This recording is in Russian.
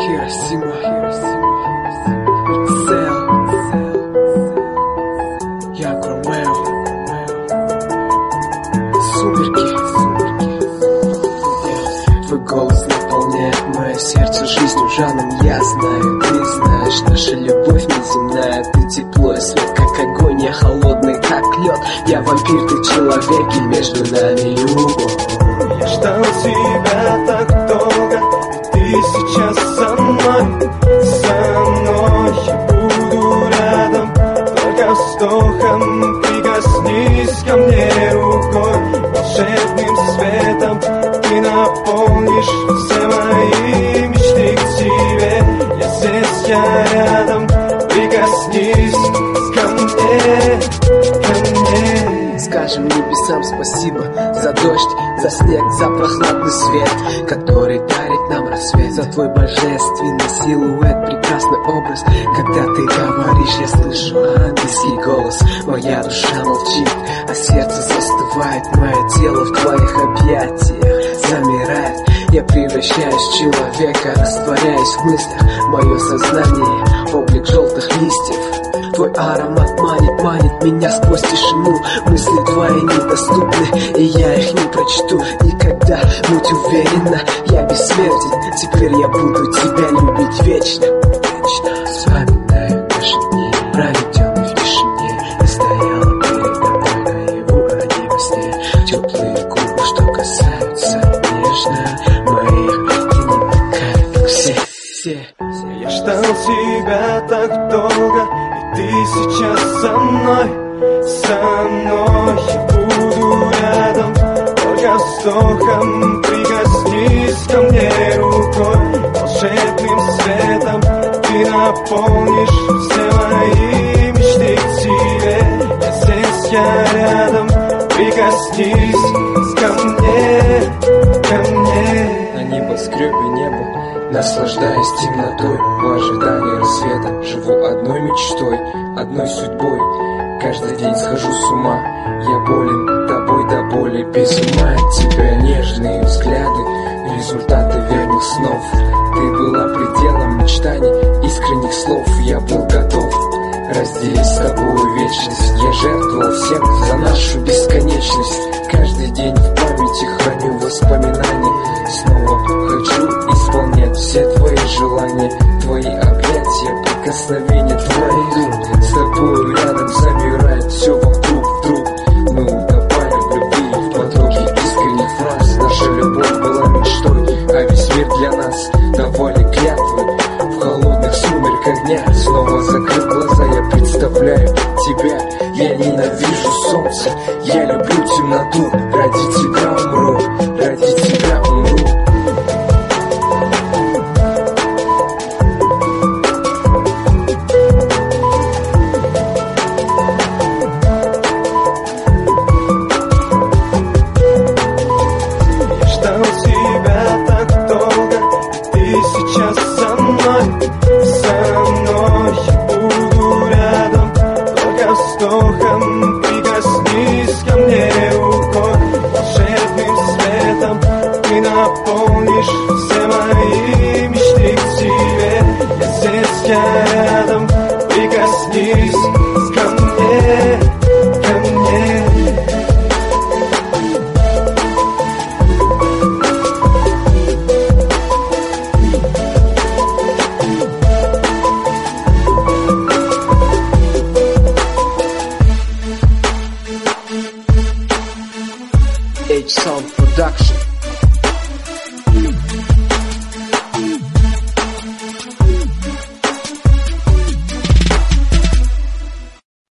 Хиросима, Ицел, Янг Ромео, сумерки. Твой голос наполняет мое сердце жизнью, жаном. Я знаю, ты знаешь, наша любовь неземная. Ты тепло и свет, как огонь, я холодный, как лед. Я вампир, ты человек, и между нами любовь. Я ждал тебя так долго, ты сейчас со мной, я буду рядом. Только вздохом прикоснись ко мне рукой, волшебным светом ты наполнишь все мои мечты к тебе. Я здесь, я рядом, прикоснись ко мне, ко мне. Скажем небесам спасибо за дождь, за снег, за прохладный свет, который дарит нам рассвет. За твой божественный силуэт, прекрасный образ. Когда ты говоришь, я слышу ангельский голос. Моя душа молчит, а сердце застывает. Мое тело в твоих объятиях замирает. Я превращаюсь в человека, растворяюсь в мыслях. Мое сознание — облик желтых листьев. Твой аромат манит меня сквозь тишину. Мысли твои недоступны, и я их не прочту никогда. Будь уверена, я бессмертен. Теперь я буду тебя любить вечно. Вспоминаю наши дни, проведенные в тишине. Я стояла перед тобой наяву, а не во сне. Теплые губы, что касаются нежно моих, ты не такая, как все. Я ждал тебя так долго, и ты сейчас со мной, я буду рядом. Только вздохом прикоснись ко мне рукой, волшебным светом ты наполнишь все мои мечты к тебе. Я здесь, я рядом, прикоснись ко мне, ко мне. На небоскребе небо, наслаждаясь темнотой, в ожидании рассвета живу одной мечтой, одной судьбой. Каждый день схожу с ума, я болен тобой до боли, без ума от тебя. Нежные взгляды, результаты верных снов. Ты была пределом мечтаний, искренних слов. Я был готов разделить с тобой вечность. Я жертвовал всем за нашу бесконечность. Каждый день в памяти храню воспоминания. Снова хочу исполнять все твои желания. Твои объятия, прикосновения твоих. С тобой рядом замирает все вокруг. Мы утопали в любви, в потоке искренних фраз. Наша любовь была мечтой, а весь мир для нас давали клятвы. В холодных сумерках дня снова закрыв глаза, я представляю тебя. Я ненавижу солнце, я люблю темноту. Ради тебя умру, ради тебя умру. Я ждал тебя так долго, ты сейчас со мной, я буду рядом. Только вздохом прикоснись ко мне рукой, волшебным светом ты наполнишь все мои мечты к тебе. Я здесь, я рядом, прикоснись ко мне, ко мне. H-Sound Production.